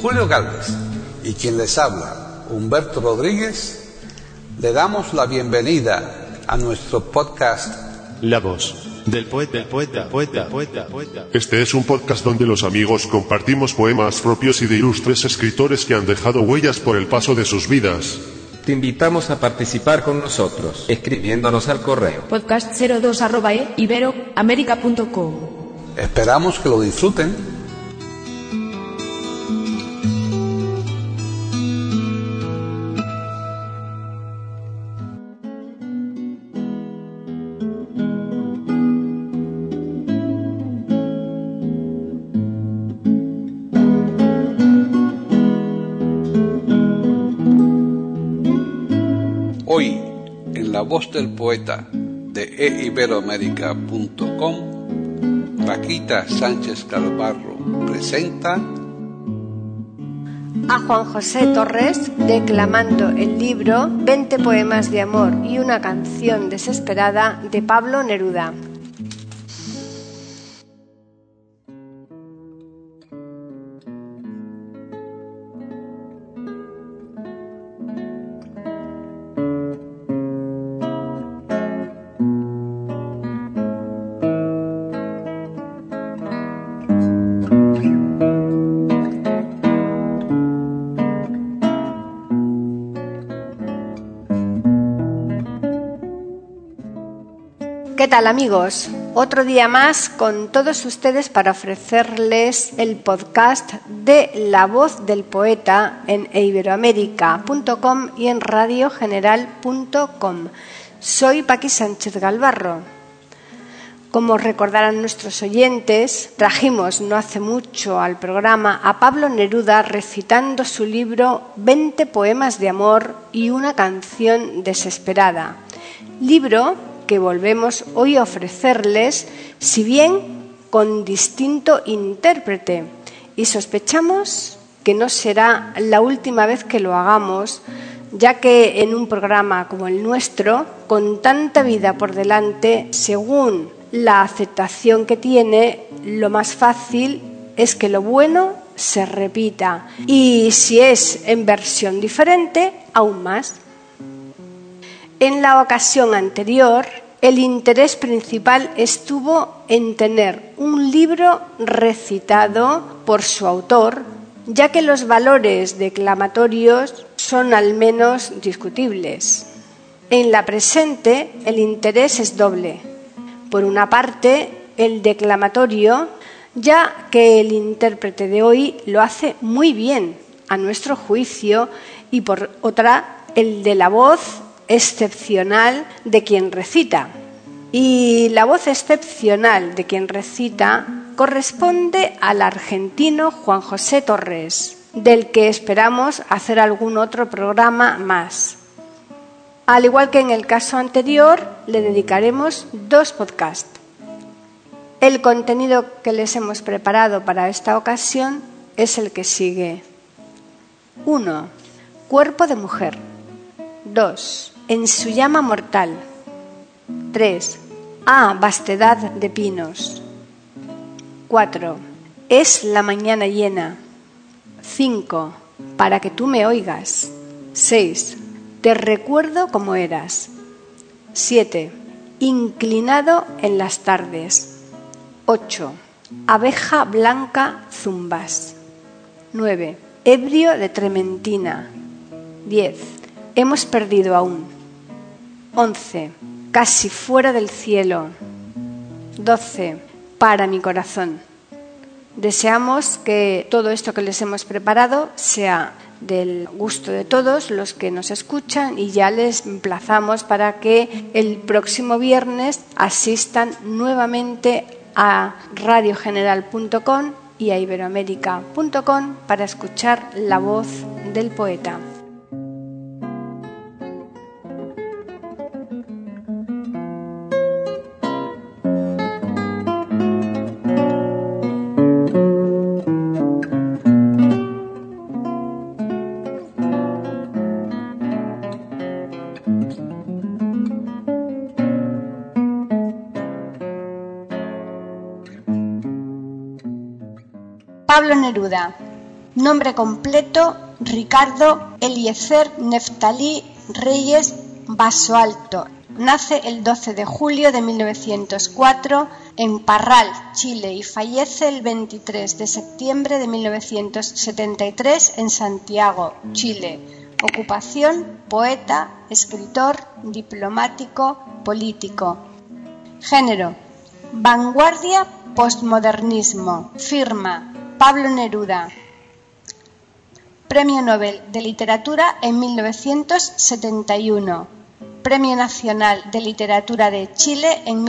Julio Galvez y quien les habla, Humberto Rodríguez, le damos la bienvenida a nuestro podcast La voz del poeta. Este es un podcast donde los amigos compartimos poemas propios y de ilustres escritores que han dejado huellas por el paso de sus vidas. Te invitamos a participar con nosotros, escribiéndonos al correo podcast02@iberoamerica.com. Esperamos que lo disfruten. Hoy, en La Voz del Poeta de eiberoamerica.com, Paquita Sánchez Calvarro presenta a Juan José Torres declamando el libro 20 poemas de amor y una canción desesperada de Pablo Neruda. ¿Qué tal, amigos? Otro día más con todos ustedes para ofrecerles el podcast de La Voz del Poeta en eiberoamerica.com y en radiogeneral.com. Soy Paqui Sánchez Galvarro. Como recordarán nuestros oyentes, trajimos no hace mucho al programa a Pablo Neruda recitando su libro 20 poemas de amor y una canción desesperada. Libro que volvemos hoy a ofrecerles, si bien con distinto intérprete, y sospechamos que no será la última vez que lo hagamos, ya que en un programa como el nuestro, con tanta vida por delante, según la aceptación que tiene, lo más fácil es que lo bueno se repita, y si es en versión diferente, aún más. En la ocasión anterior, el interés principal estuvo en tener un libro recitado por su autor, ya que los valores declamatorios son al menos discutibles. En la presente, el interés es doble. Por una parte, el declamatorio, ya que el intérprete de hoy lo hace muy bien, a nuestro juicio, y por otra, el de la voz excepcional de quien recita. Y la voz excepcional de quien recita corresponde al argentino Juan José Torres, del que esperamos hacer algún otro programa más. Al igual que en el caso anterior, le dedicaremos 2 podcasts. El contenido que les hemos preparado para esta ocasión es el que sigue. 1. Cuerpo de mujer. 2. En su llama mortal. 3. Vastedad de pinos. 4. Es la mañana llena. 5. Para que tú me oigas. 6. Te recuerdo como eras. 7. Inclinado en las tardes. 8. Abeja blanca zumbas. 9. Ebrio de trementina. 10. Hemos perdido aún. 11. Casi fuera del cielo. 12. Para mi corazón. Deseamos que todo esto que les hemos preparado sea del gusto de todos los que nos escuchan y ya les emplazamos para que el próximo viernes asistan nuevamente a radiogeneral.com y a iberoamerica.com para escuchar la voz del poeta. Pablo Neruda. Nombre completo: Ricardo Eliezer Neftalí Reyes Basoalto. Nace el 12 de julio de 1904 en Parral, Chile, y fallece el 23 de septiembre de 1973 en Santiago, Chile. Ocupación: poeta, escritor, diplomático, político. Género: vanguardia, postmodernismo. Firma: Pablo Neruda. Premio Nobel de Literatura en 1971. Premio Nacional de Literatura de Chile en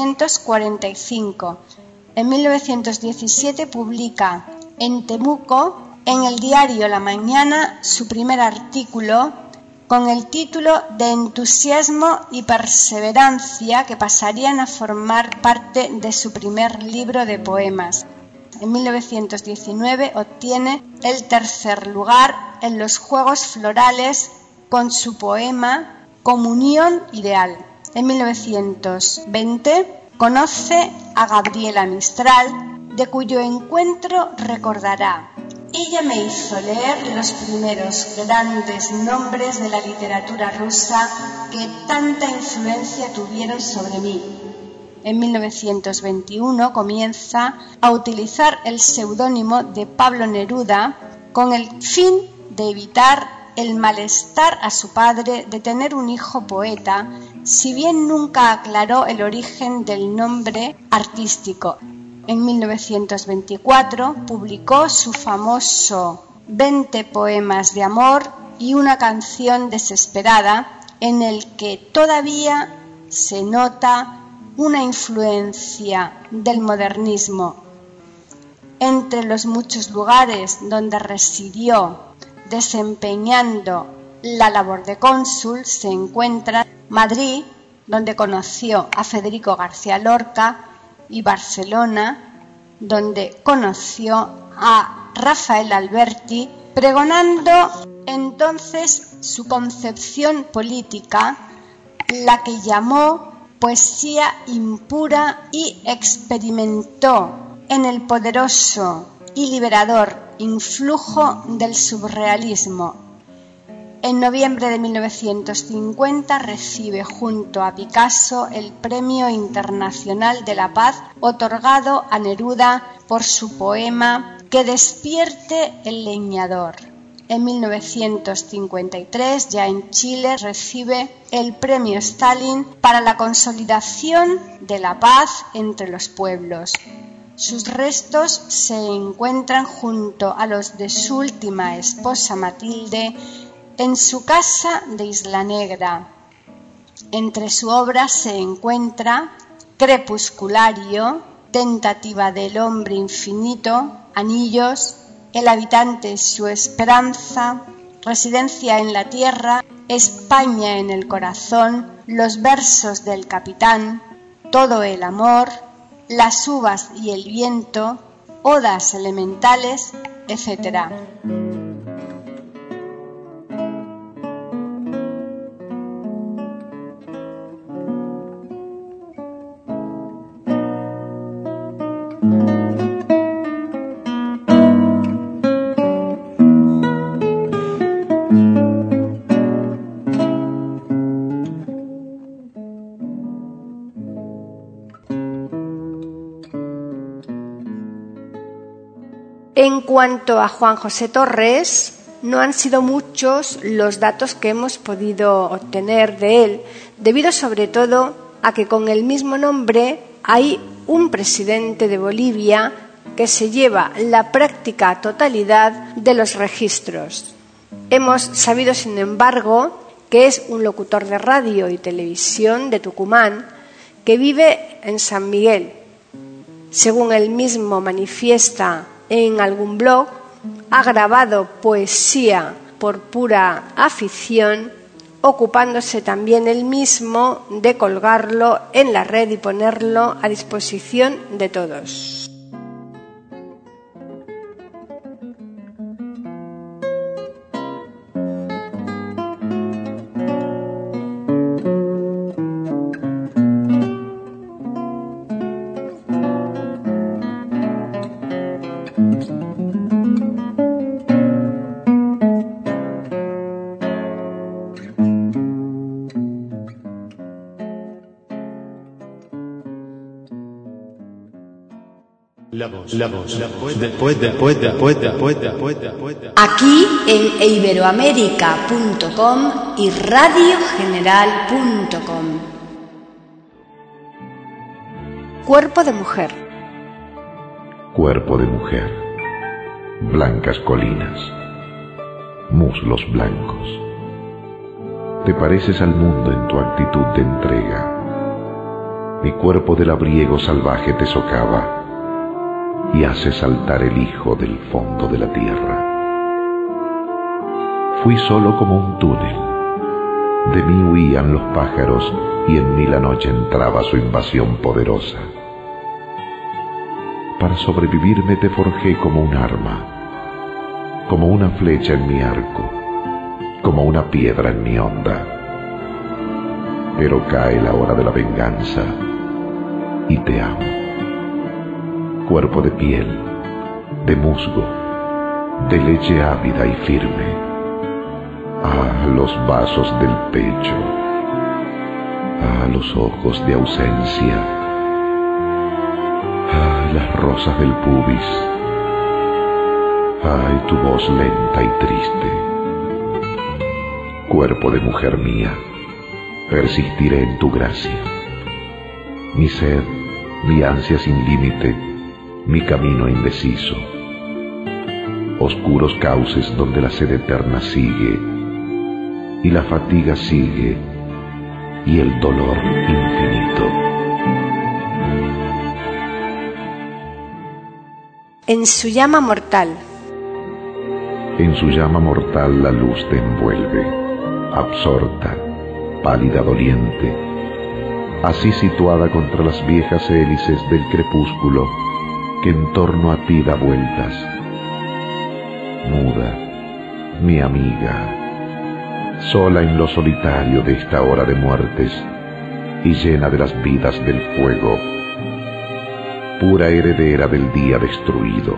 1945. En 1917 publica en Temuco, en el diario La Mañana, su primer artículo con el título de Entusiasmo y Perseverancia, que pasarían a formar parte de su primer libro de poemas. En 1919 obtiene el tercer lugar en los Juegos Florales con su poema Comunión Ideal. En 1920 conoce a Gabriela Mistral, de cuyo encuentro recordará: ella me hizo leer los primeros grandes nombres de la literatura rusa que tanta influencia tuvieron sobre mí. En 1921 comienza a utilizar el seudónimo de Pablo Neruda con el fin de evitar el malestar a su padre de tener un hijo poeta, si bien nunca aclaró el origen del nombre artístico. En 1924 publicó su famoso 20 poemas de amor y una canción desesperada, en el que todavía se nota una influencia del modernismo. Entre los muchos lugares donde residió desempeñando la labor de cónsul se encuentra Madrid, donde conoció a Federico García Lorca, y Barcelona, donde conoció a Rafael Alberti, pregonando entonces su concepción política, la que llamó poesía impura, y experimentó en el poderoso y liberador influjo del surrealismo. En noviembre de 1950 recibe junto a Picasso el Premio Internacional de la Paz, otorgado a Neruda por su poema Que despierte el leñador. En 1953, ya en Chile, recibe el Premio Stalin para la consolidación de la paz entre los pueblos. Sus restos se encuentran junto a los de su última esposa Matilde en su casa de Isla Negra. Entre su obra se encuentra Crepusculario, Tentativa del hombre infinito, Anillos, El habitante es su esperanza, Residencia en la tierra, España en el corazón, Los versos del capitán, Todo el amor, Las uvas y el viento, Odas elementales, etc. En cuanto a Juan José Torres, no han sido muchos los datos que hemos podido obtener de él, debido sobre todo a que con el mismo nombre hay un presidente de Bolivia que se lleva la práctica totalidad de los registros. Hemos sabido, sin embargo, que es un locutor de radio y televisión de Tucumán que vive en San Miguel. Según él mismo manifiesta en algún blog, ha grabado poesía por pura afición, ocupándose también él mismo de colgarlo en la red y ponerlo a disposición de todos. La voz del poeta. Aquí en iberoamerica.com y radiogeneral.com. Cuerpo de mujer. Cuerpo de mujer. Blancas colinas. Muslos blancos. Te pareces al mundo en tu actitud de entrega. Mi cuerpo de labriego salvaje te socava y hace saltar el hijo del fondo de la tierra. Fui solo como un túnel. De mí huían los pájaros y en mí la noche entraba su invasión poderosa. Para sobrevivirme te forjé como un arma, como una flecha en mi arco, como una piedra en mi onda. Pero cae la hora de la venganza y te amo. Cuerpo de piel, de musgo, de leche ávida y firme. Ah, los vasos del pecho. Ah, los ojos de ausencia. Ah, las rosas del pubis. Ay, tu voz lenta y triste. Cuerpo de mujer mía, persistiré en tu gracia. Mi sed, mi ansia sin límite, mi camino indeciso. Oscuros cauces donde la sed eterna sigue, y la fatiga sigue, y el dolor infinito. En su llama mortal. En su llama mortal la luz te envuelve, absorta, pálida, doliente, así situada contra las viejas hélices del crepúsculo que en torno a ti da vueltas. Muda, mi amiga, sola en lo solitario de esta hora de muertes y llena de las vidas del fuego, pura heredera del día destruido.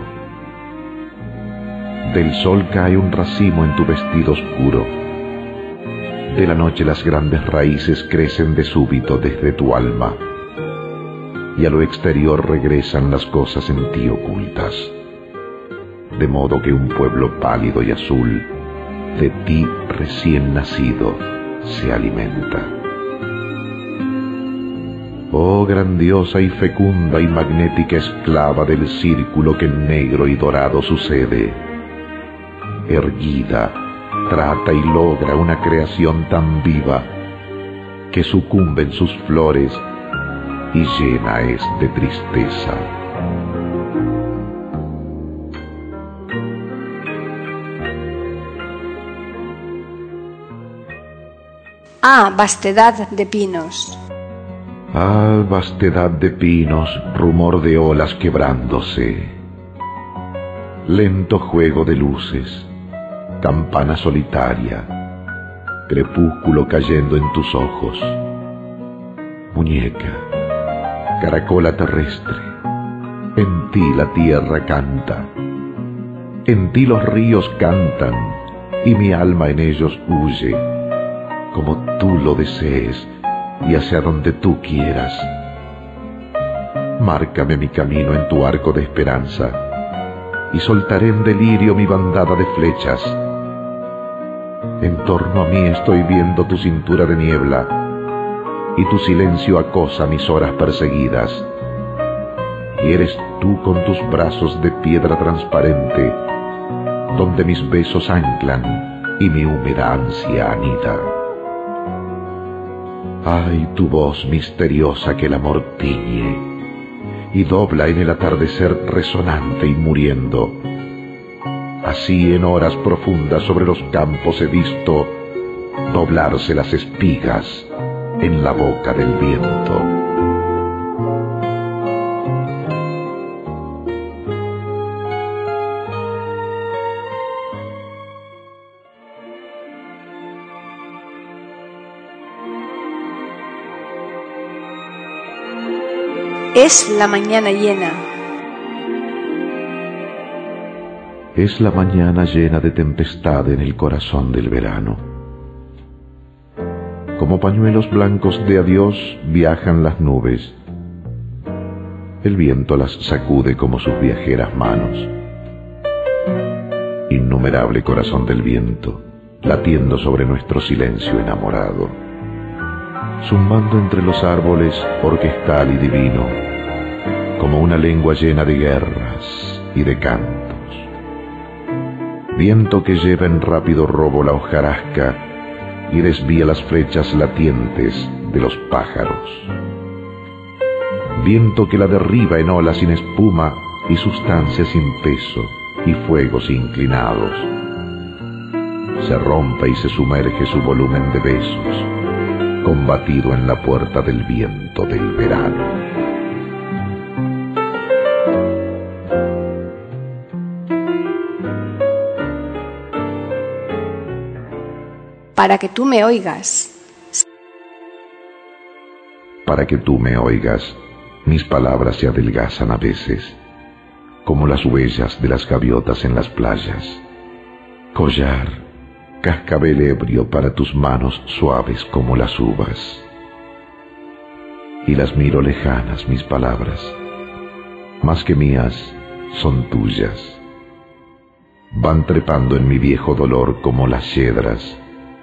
Del sol cae un racimo en tu vestido oscuro. De la noche las grandes raíces crecen de súbito desde tu alma, y a lo exterior regresan las cosas en ti ocultas, de modo que un pueblo pálido y azul, de ti recién nacido, se alimenta. Oh grandiosa y fecunda y magnética esclava del círculo que en negro y dorado sucede, erguida, trata y logra una creación tan viva que sucumbe en sus flores y llena es de tristeza. Ah, vastedad de pinos. Ah, vastedad de pinos, rumor de olas quebrándose, lento juego de luces, campana solitaria, crepúsculo cayendo en tus ojos, muñeca, caracola terrestre, en ti la tierra canta, en ti los ríos cantan y mi alma en ellos huye, como tú lo desees y hacia donde tú quieras. Márcame mi camino en tu arco de esperanza y soltaré en delirio mi bandada de flechas. En torno a mí estoy viendo tu cintura de niebla y tu silencio acosa mis horas perseguidas. Y eres tú con tus brazos de piedra transparente, donde mis besos anclan y mi húmeda ansia anida. Ay, tu voz misteriosa que el amor tiñe y dobla en el atardecer resonante y muriendo. Así en horas profundas sobre los campos he visto doblarse las espigas en la boca del viento. Es la mañana llena. Es la mañana llena de tempestad en el corazón del verano. Como pañuelos blancos de adiós viajan las nubes. El viento las sacude como sus viajeras manos. Innumerable corazón del viento, latiendo sobre nuestro silencio enamorado, zumbando entre los árboles orquestal y divino, como una lengua llena de guerras y de cantos. Viento que lleva en rápido robo la hojarasca y desvía las flechas latientes de los pájaros. Viento que la derriba en olas sin espuma y sustancia sin peso y fuegos inclinados. Se rompe y se sumerge su volumen de besos, combatido en la puerta del viento del verano. Para que tú me oigas. Para que tú me oigas, mis palabras se adelgazan a veces, como las huellas de las gaviotas en las playas. Collar, cascabel ebrio para tus manos suaves como las uvas. Y las miro lejanas mis palabras, más que mías, son tuyas. Van trepando en mi viejo dolor como las yedras.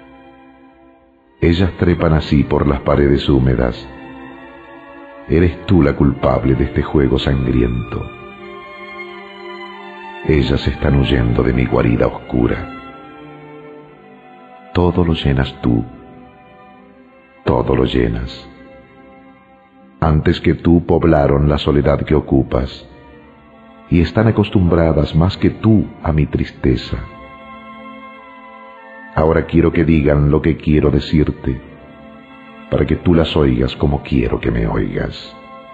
Ellas trepan así por las paredes húmedas. Eres tú la culpable de este juego sangriento. Ellas están huyendo de mi guarida oscura. Todo lo llenas tú, todo lo llenas. Antes que tú poblaron la soledad que ocupas, y están acostumbradas más que tú a mi tristeza. Ahora quiero que digan lo que quiero decirte, para que tú las oigas como quiero que me oigas.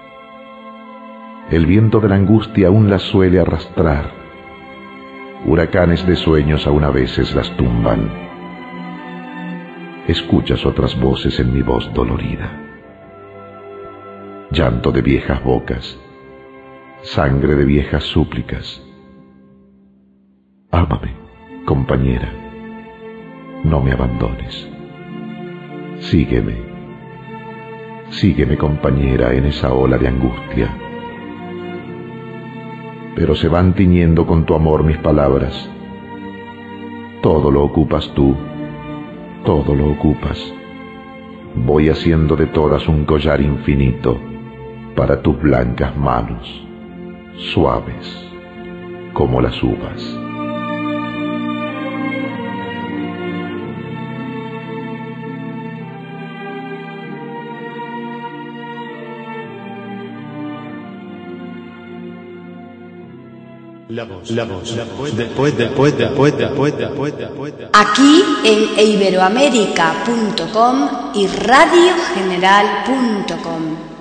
El viento de la angustia aún las suele arrastrar. Huracanes de sueños aún a veces las tumban. Escuchas otras voces en mi voz dolorida. Llanto de viejas bocas, sangre de viejas súplicas. Ámame, compañera. No me abandones. Sígueme. Sígueme, compañera, en esa ola de angustia. Pero se van tiñendo con tu amor mis palabras. Todo lo ocupas tú, todo lo ocupas. Voy haciendo de todas un collar infinito para tus blancas manos, suaves como las uvas. Aquí en iberoamerica.com y radiogeneral.com.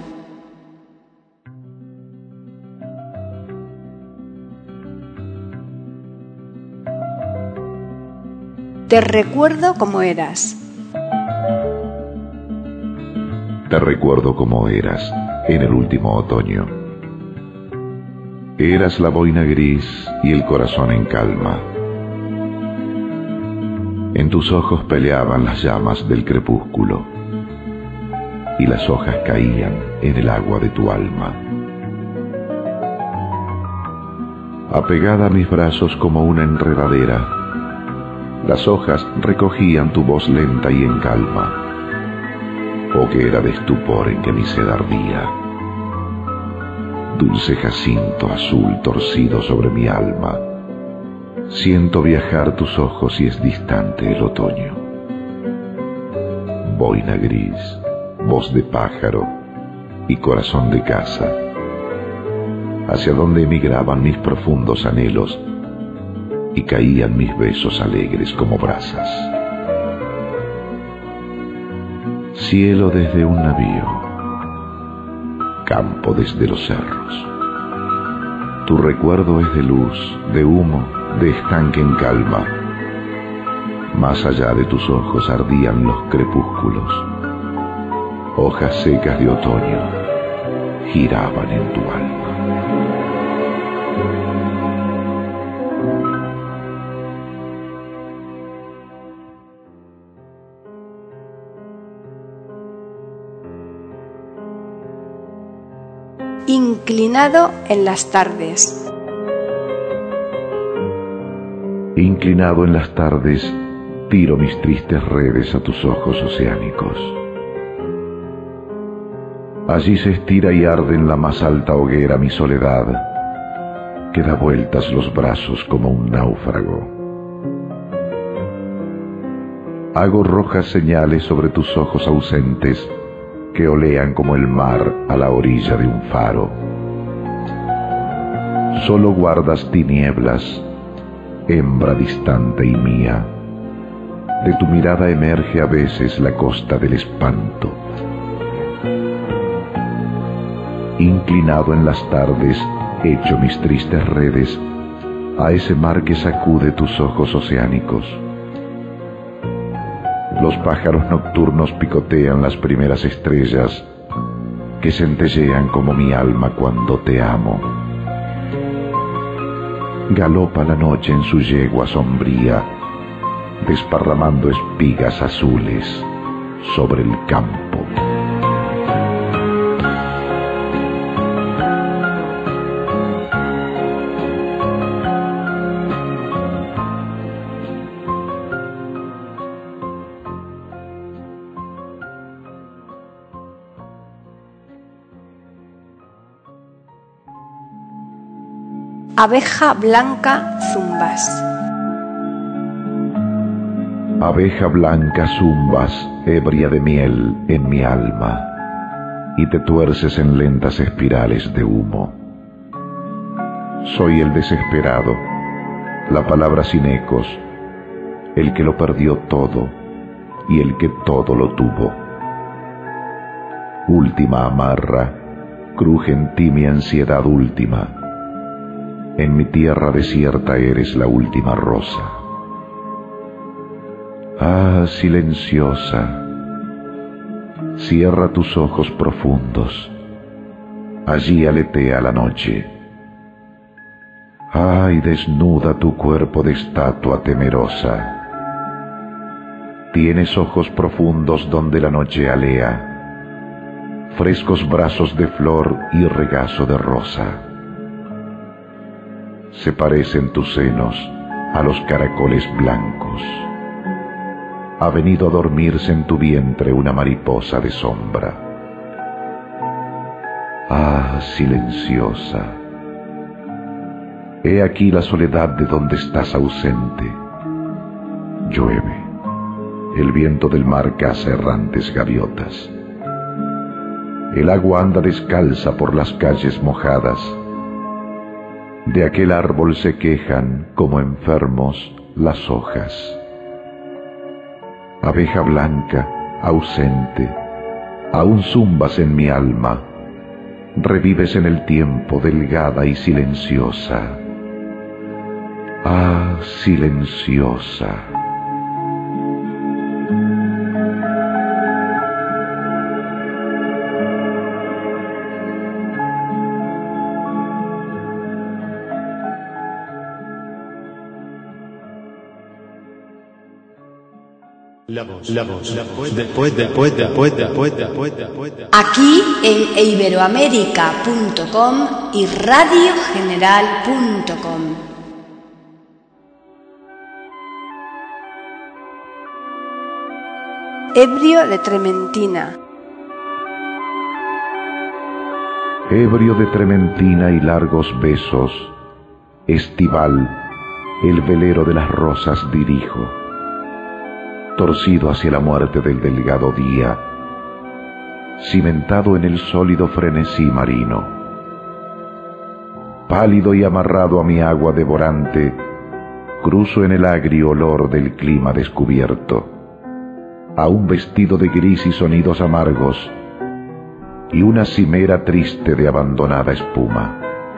Te recuerdo como eras. Te recuerdo como eras en el último otoño. Eras la boina gris y el corazón en calma. En tus ojos peleaban las llamas del crepúsculo y las hojas caían en el agua de tu alma. Apegada a mis brazos como una enredadera, las hojas recogían tu voz lenta y en calma. Hoguera de estupor en que mi sed ardía. Dulce jacinto azul torcido sobre mi alma. Siento viajar tus ojos y es distante el otoño. Boina gris, voz de pájaro y corazón de casa, hacia donde emigraban mis profundos anhelos y caían mis besos alegres como brasas. Cielo desde un navío, campo desde los cerros. Tu recuerdo es de luz, de humo, de estanque en calma. Más allá de tus ojos ardían los crepúsculos. Hojas secas de otoño giraban en tu alma. Inclinado en las tardes. Inclinado en las tardes, tiro mis tristes redes a tus ojos oceánicos. Allí se estira y arde en la más alta hoguera mi soledad, que da vueltas los brazos como un náufrago. Hago rojas señales sobre tus ojos ausentes, que olean como el mar a la orilla de un faro. Solo guardas tinieblas, hembra distante y mía. De tu mirada emerge a veces la costa del espanto. Inclinado en las tardes, echo mis tristes redes a ese mar que sacude tus ojos oceánicos. Los pájaros nocturnos picotean las primeras estrellas que centellean como mi alma cuando te amo. Galopa la noche en su yegua sombría, desparramando espigas azules sobre el campo. Abeja blanca zumbas. Abeja blanca zumbas, ebria de miel en mi alma, y te tuerces en lentas espirales de humo. Soy el desesperado, la palabra sin ecos, el que lo perdió todo y el que todo lo tuvo. Última amarra, cruje en ti mi ansiedad última. En mi tierra desierta eres la última rosa. Ah, silenciosa, cierra tus ojos profundos, allí aletea la noche. Ay, desnuda tu cuerpo de estatua temerosa. Tienes ojos profundos donde la noche alea, frescos brazos de flor y regazo de rosa. Se parecen tus senos a los caracoles blancos. Ha venido a dormirse en tu vientre una mariposa de sombra. Ah, silenciosa, he aquí la soledad de donde estás ausente. Llueve, el viento del mar caza errantes gaviotas. El agua anda descalza por las calles mojadas. De aquel árbol se quejan, como enfermos, las hojas. Abeja blanca, ausente, aún zumbas en mi alma, revives en el tiempo, delgada y silenciosa. Ah, silenciosa. Aquí en iberoamerica.com y radiogeneral.com. Ebrio de trementina. Ebrio de trementina y largos besos, estival, el velero de las rosas dirijo. Torcido hacia la muerte del delgado día, cimentado en el sólido frenesí marino. Pálido y amarrado a mi agua devorante, cruzo en el agrio olor del clima descubierto, aún vestido de gris y sonidos amargos, y una cimera triste de abandonada espuma.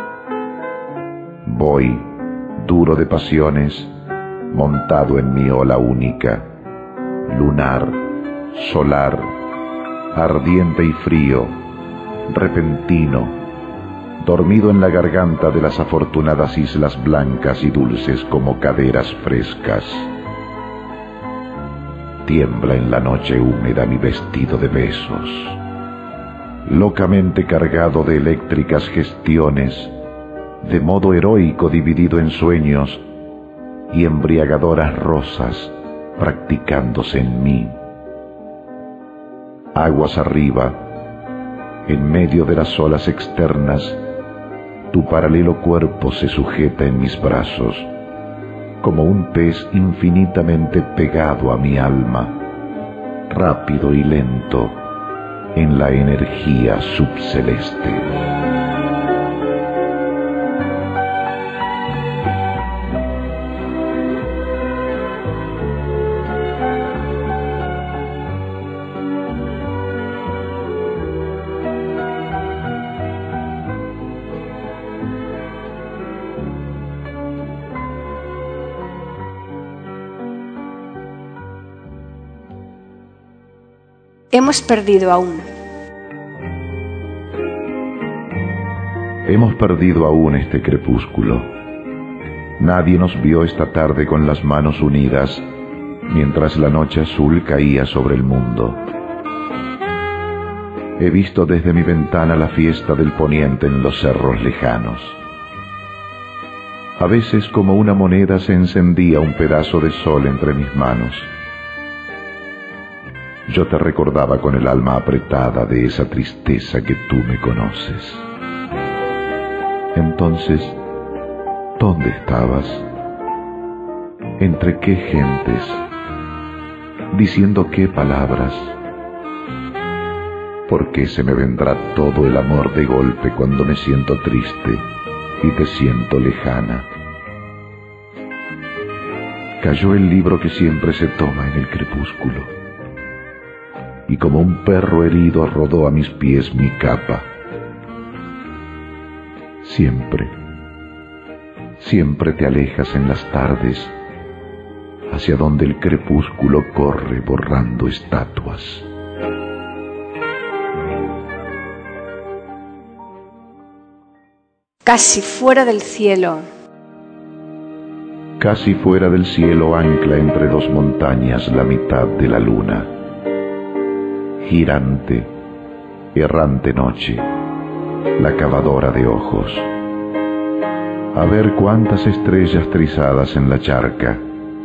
Voy, duro de pasiones, montado en mi ola única, lunar, solar, ardiente y frío, repentino, dormido en la garganta de las afortunadas islas blancas y dulces como caderas frescas. Tiembla en la noche húmeda mi vestido de besos. locamente cargado de eléctricas gestiones, de modo heroico dividido en sueños y embriagadoras rosas practicándose en mí. Aguas arriba, en medio de las olas externas, tu paralelo cuerpo se sujeta en mis brazos, como un pez infinitamente pegado a mi alma, rápido y lento en la energía subceleste. Hemos perdido aún. Hemos perdido aún este crepúsculo. Nadie nos vio esta tarde con las manos unidas, mientras la noche azul caía sobre el mundo. He visto desde mi ventana la fiesta del poniente en los cerros lejanos. A veces, como una moneda, se encendía un pedazo de sol entre mis manos. Yo te recordaba con el alma apretada de esa tristeza que tú me conoces. Entonces, ¿dónde estabas? ¿Entre qué gentes? ¿Diciendo qué palabras? ¿Por qué se me vendrá todo el amor de golpe cuando me siento triste y te siento lejana? Cayó el libro que siempre se toma en el crepúsculo, y como un perro herido rodó a mis pies mi capa. Siempre te alejas en las tardes, hacia donde el crepúsculo corre borrando estatuas. Casi fuera del cielo. Casi fuera del cielo ancla entre dos montañas la mitad de la luna. Girante, errante noche, la cavadora de ojos. A ver cuántas estrellas trizadas en la charca.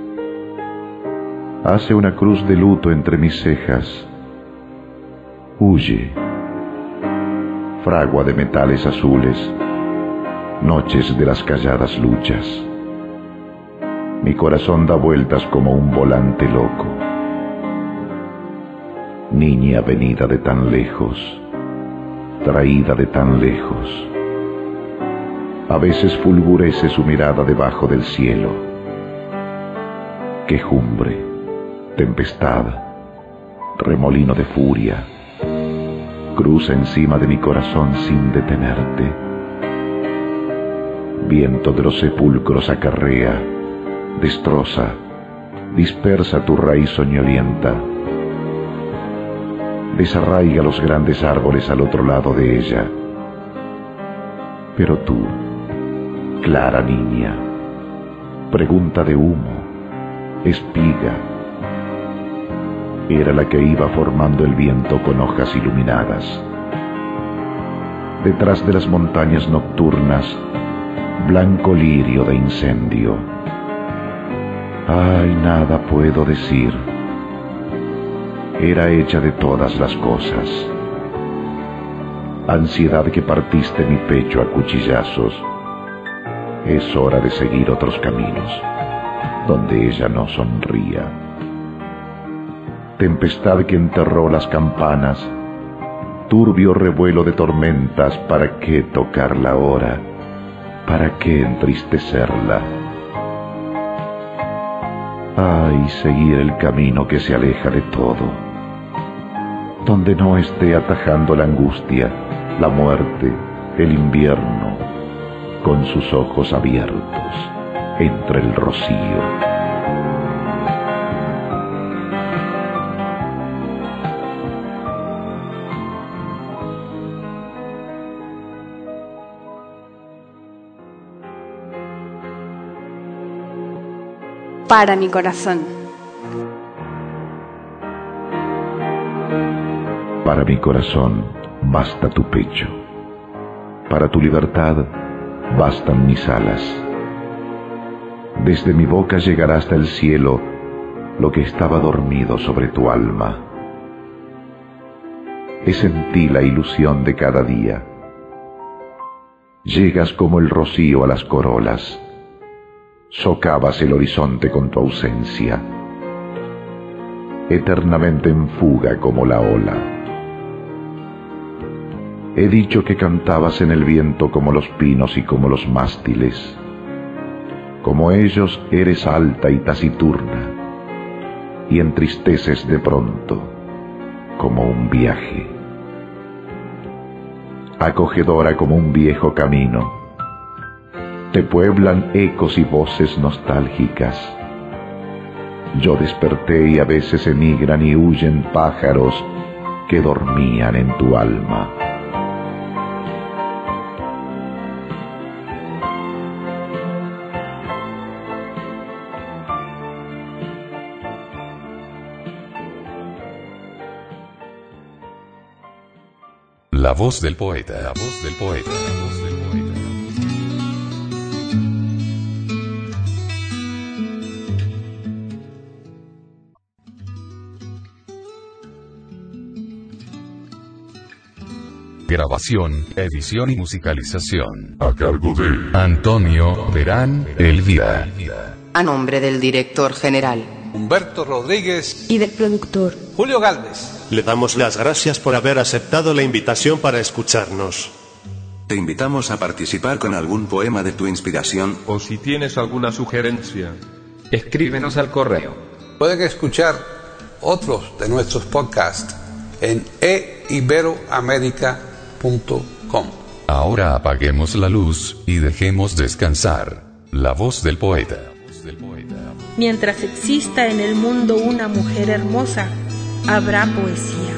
Hace una cruz de luto entre mis cejas. Huye. Fragua de metales azules, noches de las calladas luchas. Mi corazón da vueltas como un volante loco. Niña venida de tan lejos, traída de tan lejos. A veces fulgurece su mirada debajo del cielo. Quejumbre, tempestad, remolino de furia, cruza encima de mi corazón sin detenerte. Viento de los sepulcros acarrea, destroza, dispersa tu raíz soñolienta. Desarraiga los grandes árboles al otro lado de ella. Pero tú, clara niña, pregunta de humo, espiga, era la que iba formando el viento con hojas iluminadas. Detrás de las montañas nocturnas, blanco lirio de incendio. Ay, nada puedo decir. Era hecha de todas las cosas. Ansiedad que partiste mi pecho a cuchillazos. Es hora de seguir otros caminos, donde ella no sonría. Tempestad que enterró las campanas, turbio revuelo de tormentas, ¿para qué tocarla ahora? ¿Para qué entristecerla? Ay, seguir el camino que se aleja de todo, donde no esté atajando la angustia, la muerte, el invierno, con sus ojos abiertos entre el rocío. Para mi corazón. Para mi corazón, basta tu pecho. Para tu libertad bastan mis alas. Desde mi boca llegará hasta el cielo lo que estaba dormido sobre tu alma. Es en ti la ilusión de cada día. Llegas como el rocío a las corolas. Socavas el horizonte con tu ausencia. Eternamente en fuga como la ola. He dicho que cantabas en el viento como los pinos y como los mástiles. Como ellos eres alta y taciturna, y entristeces de pronto como un viaje. Acogedora como un viejo camino, te pueblan ecos y voces nostálgicas. Yo desperté y a veces emigran y huyen pájaros que dormían en tu alma. La voz del poeta, la voz del poeta, la voz del poeta. Grabación, edición y musicalización. A cargo de Antonio Verán Elvira. A nombre del director general Humberto Rodríguez y del productor Julio Galvez. Le damos las gracias por haber aceptado la invitación para escucharnos. Te invitamos a participar con algún poema de tu inspiración. O si tienes alguna sugerencia, escríbenos al correo. Pueden escuchar otros de nuestros podcasts en eiberoamerica.com. Ahora apaguemos la luz y dejemos descansar la voz del poeta. Mientras exista en el mundo una mujer hermosa, habrá poesía.